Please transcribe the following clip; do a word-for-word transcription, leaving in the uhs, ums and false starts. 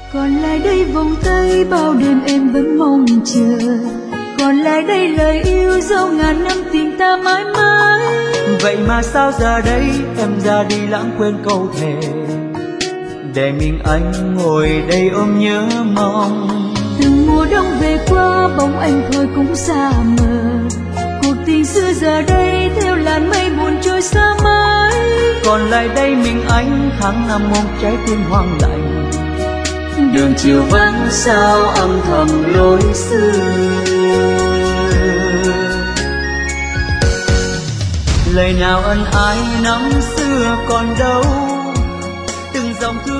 Còn lại đây vòng tay bao đêm em vẫn mong chờ, còn lại đây lời yêu dấu ngàn năm tình ta mãi mãi. Vậy mà sao giờ đây em ra đi lãng quên câu thề, để mình anh ngồi đây ôm nhớ mong. Từng mùa đông về qua bóng anh thôi cũng xa mờ, cuộc tình xưa giờ đây theo làn mây buồn trôi xa mãi. Còn lại đây mình anh tháng năm ôm trái tim hoang lạnh, đường chiều vẫn sao âm thầm lối xưa. Lời nào ân ái năm xưa còn đâu, từng dòng thư